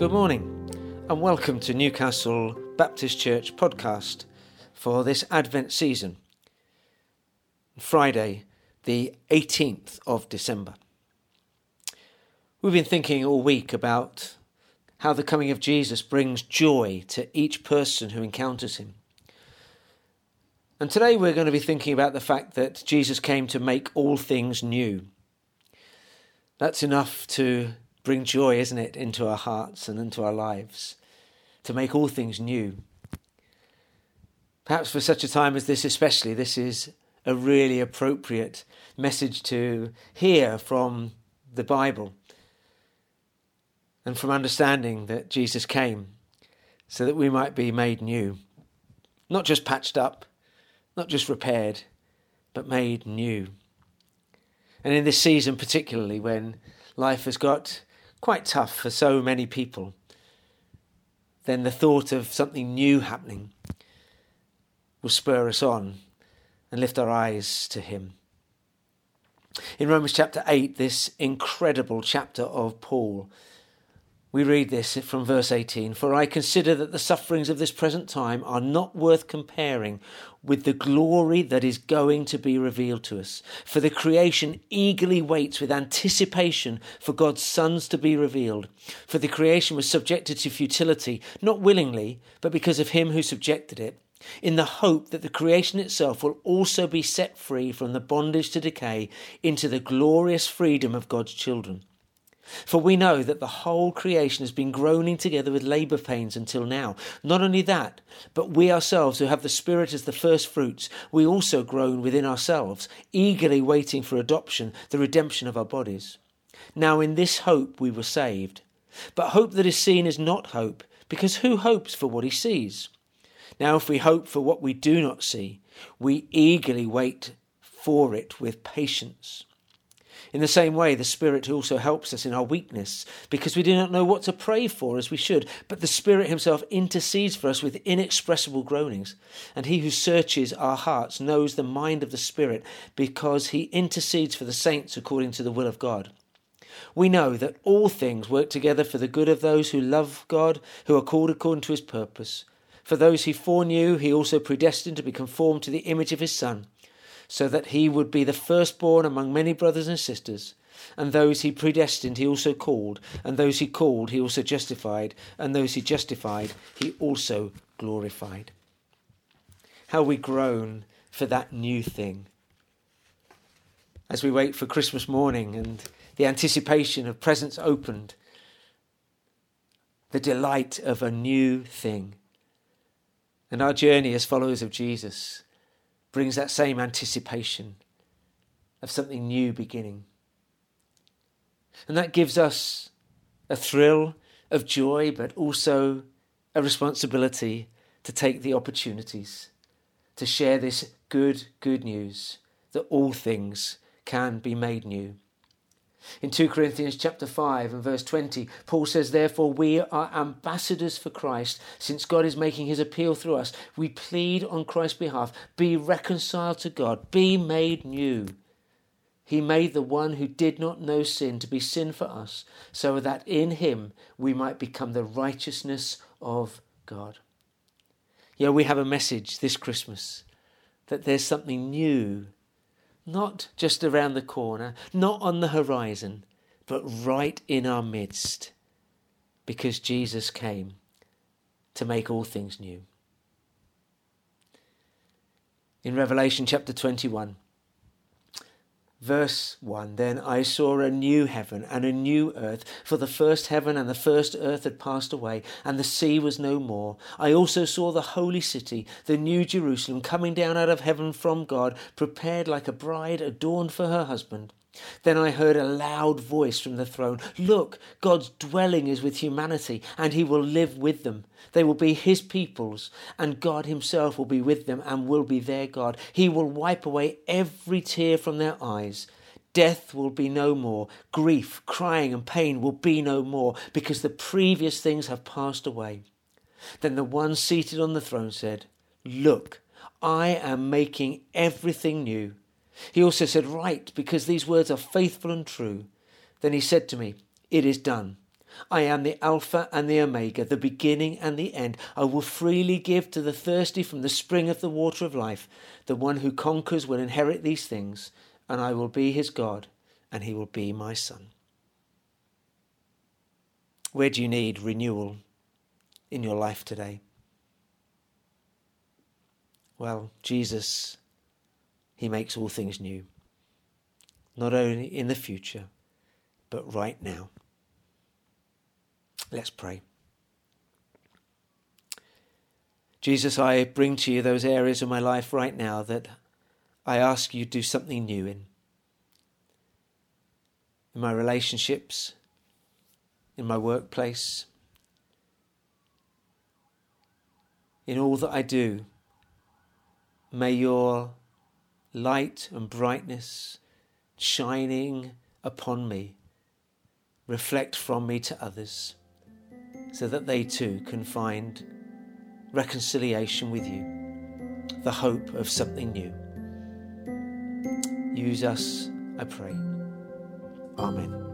Good morning and welcome to Newcastle Baptist Church podcast for this Advent season. Friday, the 18th of December. We've been thinking all week about how the coming of Jesus brings joy to each person who encounters him. And today we're going to be thinking about the fact that Jesus came to make all things new. That's enough to bring joy, isn't it, into our hearts and into our lives, to make all things new. Perhaps for such a time as this especially, this is a really appropriate message to hear from the Bible and from understanding that Jesus came so that we might be made new. Not just patched up, not just repaired, but made new. And in this season particularly, when life has got quite tough for so many people, then the thought of something new happening will spur us on and lift our eyes to him. In Romans chapter 8, this incredible chapter of Paul, we read this from verse 18. For I consider that the sufferings of this present time are not worth comparing with the glory that is going to be revealed to us. For the creation eagerly waits with anticipation for God's sons to be revealed. For the creation was subjected to futility, not willingly, but because of him who subjected it, in the hope that the creation itself will also be set free from the bondage to decay into the glorious freedom of God's children. For we know that the whole creation has been groaning together with labour pains until now. Not only that, but we ourselves who have the Spirit as the first fruits, we also groan within ourselves, eagerly waiting for adoption, the redemption of our bodies. Now in this hope we were saved. But hope that is seen is not hope, because who hopes for what he sees? Now if we hope for what we do not see, we eagerly wait for it with patience. In the same way, the Spirit also helps us in our weakness, because we do not know what to pray for as we should, but the Spirit himself intercedes for us with inexpressible groanings. And he who searches our hearts knows the mind of the Spirit, because he intercedes for the saints according to the will of God. We know that all things work together for the good of those who love God, who are called according to his purpose. For those he foreknew, he also predestined to be conformed to the image of his Son, so that he would be the firstborn among many brothers and sisters. And those he predestined he also called, and those he called he also justified, and those he justified he also glorified. How we groan for that new thing. As we wait for Christmas morning and the anticipation of presents opened, the delight of a new thing. And our journey as followers of Jesus brings that same anticipation of something new beginning. And that gives us a thrill of joy, but also a responsibility to take the opportunities to share this good news that all things can be made new. In 2 Corinthians chapter 5 and verse 20, Paul says, therefore we are ambassadors for Christ, since God is making his appeal through us. We plead on Christ's behalf, be reconciled to God, be made new. He made the one who did not know sin to be sin for us, so that in him we might become the righteousness of God. Yeah, we have a message this Christmas that there's something new, not just around the corner, not on the horizon, but right in our midst, because Jesus came to make all things new. In Revelation chapter 21, verse 1, then I saw a new heaven and a new earth, for the first heaven and the first earth had passed away, and the sea was no more. I also saw the holy city, the new Jerusalem, coming down out of heaven from God, prepared like a bride adorned for her husband. Then I heard a loud voice from the throne. Look, God's dwelling is with humanity, and he will live with them. They will be his peoples, and God himself will be with them and will be their God. He will wipe away every tear from their eyes. Death will be no more. Grief, crying and pain will be no more, because the previous things have passed away. Then the one seated on the throne said, Look, I am making everything new. He also said, Write, because these words are faithful and true. Then he said to me, It is done. I am the Alpha and the Omega, the beginning and the end. I will freely give to the thirsty from the spring of the water of life. The one who conquers will inherit these things, and I will be his God, and he will be my son. Where do you need renewal in your life today? Well, Jesus, he makes all things new. Not only in the future, but right now. Let's pray. Jesus, I bring to you those areas of my life right now that I ask you to do something new in my relationships, in my workplace, in all that I do. May your light and brightness shining upon me reflect from me to others, so that they too can find reconciliation with you, the hope of something new. Use us, I pray. Amen.